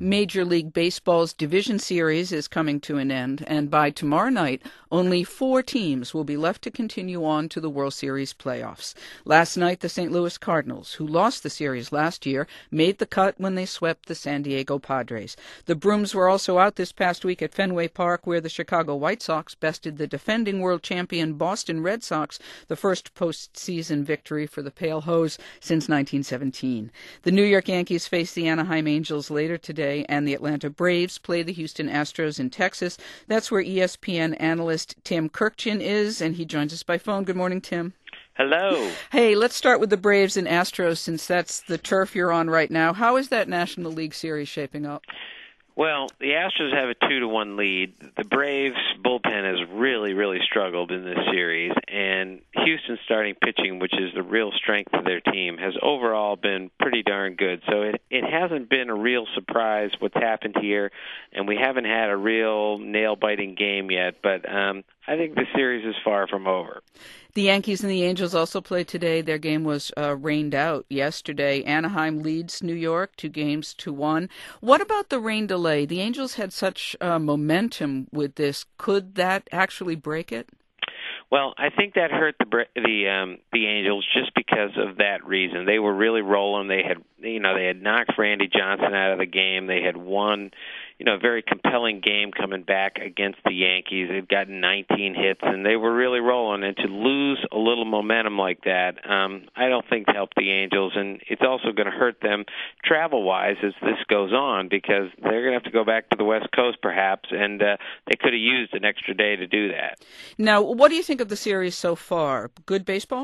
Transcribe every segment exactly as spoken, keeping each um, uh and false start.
Major League Baseball's Division Series is coming to an end, and by tomorrow night, only four teams will be left to continue on to the World Series playoffs. Last night, the Saint Louis Cardinals, who lost the series last year, made the cut when they swept the San Diego Padres. The Brooms were also out this past week at Fenway Park, where the Chicago White Sox bested the defending world champion Boston Red Sox, the first postseason victory for the Pale Hose since nineteen seventeen. The New York Yankees face the Anaheim Angels later today, and the Atlanta Braves play the Houston Astros in Texas. That's where E S P N analyst Tim Kurkjian is, and he joins us by phone. Good morning, Tim. Hello. Hey, let's start with the Braves and Astros, since that's the turf you're on right now. How is that National League Series shaping up? Well, the Astros have a two to one lead. The Braves' bullpen has really, really struggled in this series, and Houston's starting pitching, which is the real strength of their team, has overall been pretty darn good. So it, it hasn't been a real surprise what's happened here, and we haven't had a real nail-biting game yet, but um, I think the series is far from over. The Yankees and the Angels also played today. Their game was uh, rained out yesterday. Anaheim leads New York two games to one. What about the rain delay? The Angels had such uh, momentum with this. Could that actually break it? Well, I think that hurt the the um, the Angels just because of that reason. They were really rolling. They had you know they had knocked Randy Johnson out of the game. They had won, you know, a very compelling game coming back against the Yankees. They'd gotten nineteen hits, and they were really rolling. And to lose a little momentum like that, um, I don't think helped the Angels. And it's also going to hurt them travel-wise as this goes on, because they're going to have to go back to the West Coast perhaps, and uh, they could have used an extra day to do that. Now, what do you think of the series so far? Good baseball?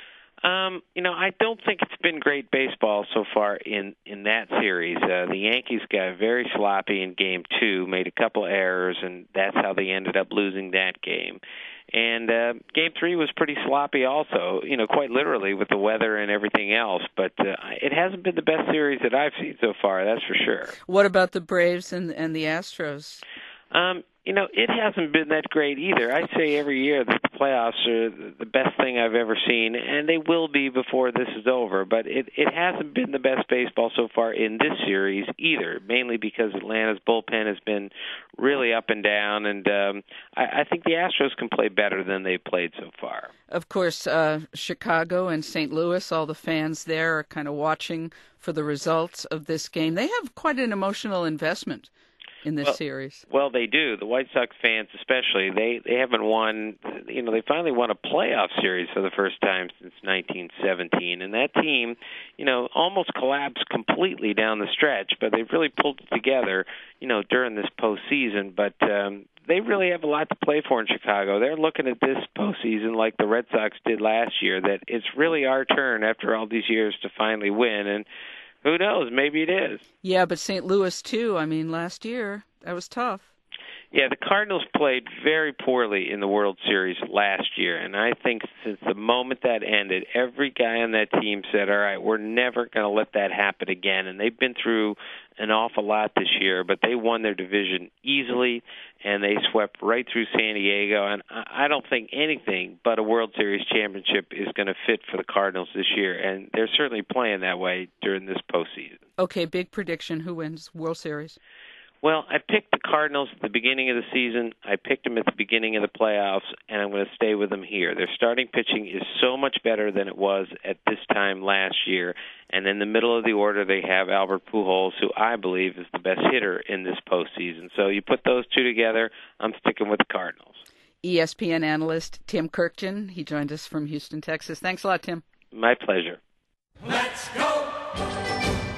Um, you know, I don't think it's been great baseball so far in, in that series. Uh, the Yankees got very sloppy in game two, made a couple errors, and that's how they ended up losing that game. And uh, game three was pretty sloppy also, you know, quite literally with the weather and everything else. But uh, it hasn't been the best series that I've seen so far, that's for sure. What about the Braves and, and the Astros? Um, you know, it hasn't been that great either. I say every year that the playoffs are the best thing I've ever seen, and they will be before this is over. But it, it hasn't been the best baseball so far in this series either, mainly because Atlanta's bullpen has been really up and down, and um, I, I think the Astros can play better than they've played so far. Of course, uh, Chicago and Saint Louis, all the fans there are kind of watching for the results of this game. They have quite an emotional investment in this well, series. Well, they do. The White Sox fans especially, they, they haven't won, you know, they finally won a playoff series for the first time since nineteen seventeen. And that team, you know, almost collapsed completely down the stretch, but they've really pulled it together, you know, during this postseason. But um, they really have a lot to play for in Chicago. They're looking at this postseason like the Red Sox did last year, that it's really our turn after all these years to finally win. And who knows? Maybe it is. Yeah, but Saint Louis, too. I mean, last year, that was tough. Yeah, the Cardinals played very poorly in the World Series last year, and I think since the moment that ended, every guy on that team said, all right, we're never going to let that happen again. And they've been through an awful lot this year, but they won their division easily, and they swept right through San Diego. And I don't think anything but a World Series championship is going to fit for the Cardinals this year, and they're certainly playing that way during this postseason. Okay, big prediction. Who wins World Series? Well, I picked the Cardinals at the beginning of the season. I picked them at the beginning of the playoffs, and I'm going to stay with them here. Their starting pitching is so much better than it was at this time last year. And in the middle of the order, they have Albert Pujols, who I believe is the best hitter in this postseason. So you put those two together, I'm sticking with the Cardinals. E S P N analyst Tim Kurkjian. He joined us from Houston, Texas. Thanks a lot, Tim. My pleasure. Let's go!